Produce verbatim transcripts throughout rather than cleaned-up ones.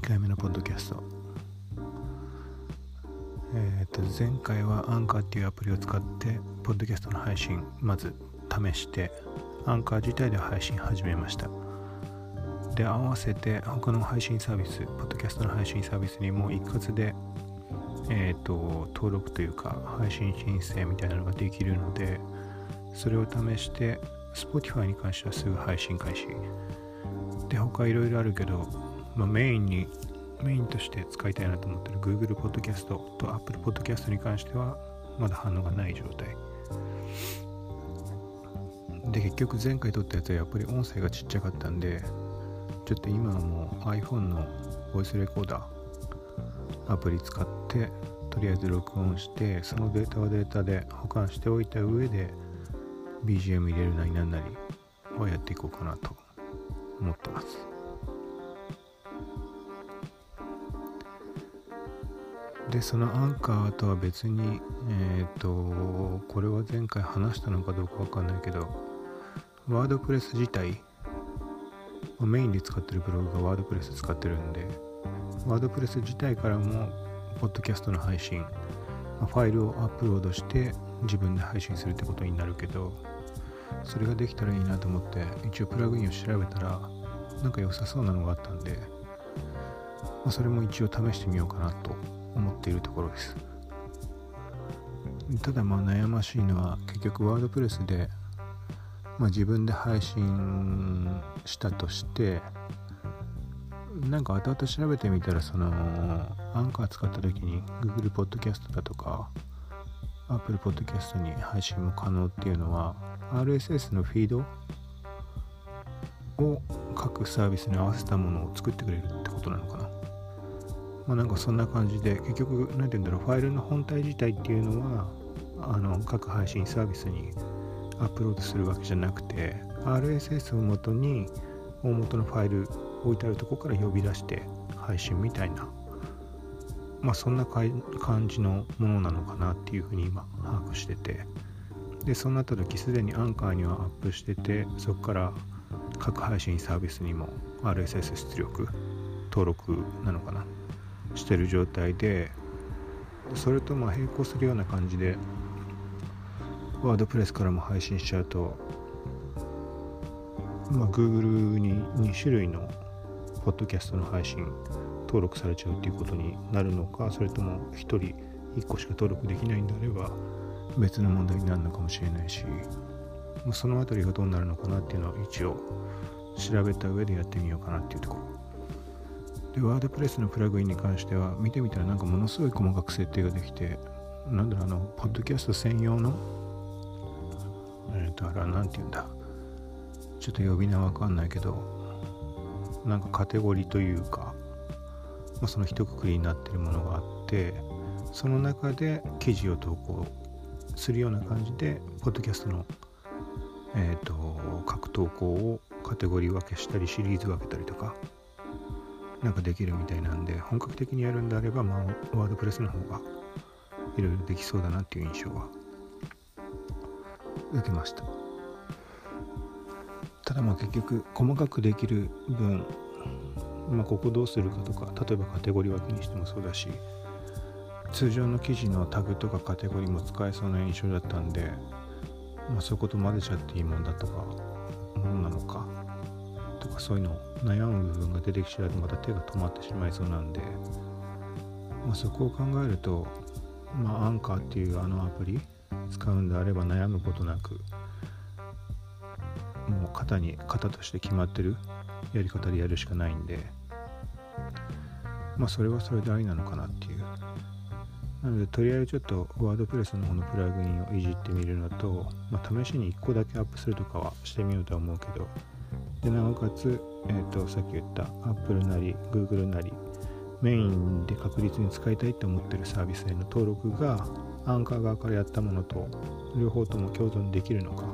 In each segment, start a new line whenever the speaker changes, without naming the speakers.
かいめのポッドキャスト。えー、と前回はアンカーっていうアプリを使ってポッドキャストの配信まず試してアンカー自体で配信始めました。で合わせて他の配信サービスポッドキャストの配信サービスにも一括で、えー、と登録というか配信申請みたいなのができるので、それを試して Spotify に関してはすぐ配信開始で、他いろいろあるけど、まあ、メインにメインとして使いたいなと思ってる Google Podcast と Apple Podcast に関してはまだ反応がない状態で、結局前回撮ったやつはやっぱり音声がちっちゃかったんで、ちょっと今はもう iPhone のボイスレコーダーアプリ使ってとりあえず録音して、そのデータはデータで保管しておいた上で ビージーエム 入れるなりなんなりをやっていこうかなと思ってます。でそのアンカーとは別に、えっとこれは前回話したのかどうかわかんないけど、ワードプレス自体メインで使ってるブログがワードプレス使ってるんで、ワードプレス自体からもポッドキャストの配信、ファイルをアップロードして自分で配信するってことになるけど、それができたらいいなと思って一応プラグインを調べたらなんか良さそうなのがあったんで、まあ、それも一応試してみようかなと思っているところです。ただまあ悩ましいのは、結局ワードプレスで、まあ、自分で配信したとしてなんか後々調べてみたら、そのアンカー使った時に Google Podcast だとか Apple Podcast に配信も可能っていうのは アールエスエス のフィードを各サービスに合わせたものを作ってくれるってことなのかな。まあなんかそんな感じで、結局何て言うんだろう、ファイルの本体自体っていうのはあの各配信サービスにアップロードするわけじゃなくて、 アールエスエス を元に大元のファイル置いてあるところから呼び出して配信みたいな、まあそんな感じのものなのかなっていうふうに今把握してて、でそうなった時すでにアンカーにはアップしてて、そこから各配信サービスにも アールエスエス 出力登録なのかなしてる状態で、それとまあ並行するような感じでワードプレスからも配信しちゃうと、まあ Google にに種類のポッドキャストの配信登録されちゃうっていうことになるのか、それともひとりいっこしか登録できないんであれば別の問題になるのかもしれないし、そのあたりがどうなるのかなっていうのを一応調べた上でやってみようかなっていうところで、ワードプレスのプラグインに関しては見てみたらなんかものすごい細かく設定ができて、なんだろう、あのポッドキャスト専用のえっとあれはなんていうんだ、ちょっと呼び名わかんないけど、なんかカテゴリーというか、まあ、その一括りになっているものがあって、その中で記事を投稿するような感じでポッドキャストのえっと各投稿をカテゴリー分けしたりシリーズ分けたりとかなんかできるみたいなんで、本格的にやるんであれば、まあ、ワードプレスの方がいろいろできそうだなっていう印象は受けました。ただまあ結局細かくできる分、まあ、ここどうするかとか、例えばカテゴリー分けにしてもそうだし、通常の記事のタグとかカテゴリーも使えそうな印象だったんで、まあ、そういうこと混ぜちゃっていいもんだとかものなのかとか、そういうのを悩む部分が出てきちゃうとまた手が止まってしまいそうなんで、まあ、そこを考えると、まあ、アンカーっていうあのアプリ使うんであれば悩むことなく、もう型に型として決まってるやり方でやるしかないんで、まあそれはそれでありなのかなっていう。なのでとりあえずちょっとワードプレスの方のプラグインをいじってみるのと、まあ、試しにいっこだけアップするとかはしてみようとは思うけど、でなおかつ、えーと、さっき言った Apple なり Google なりメインで確実に使いたいと思ってるサービスへの登録がアンカー側からやったものと両方とも共存できるのか、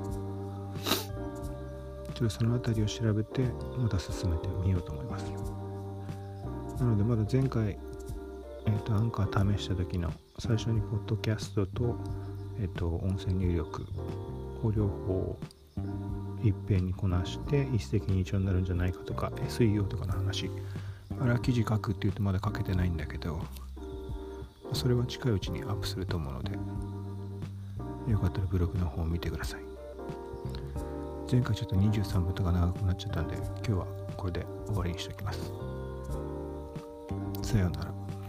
ちょっとそのあたりを調べてまた進めてみようと思います。なのでまだ前回、えーと、アンカー試した時の最初にポッドキャストと、えーと、音声入力を両方いっぺんにこなして一石二鳥になるんじゃないかとか エスイーオー とかの話あれは記事書くって言うとまだ書けてないんだけど、それは近いうちにアップすると思うので、よかったらブログの方を見てください。前回ちょっとにじゅうさんぷんとか長くなっちゃったんで、今日はこれで終わりにしておきます。さようなら。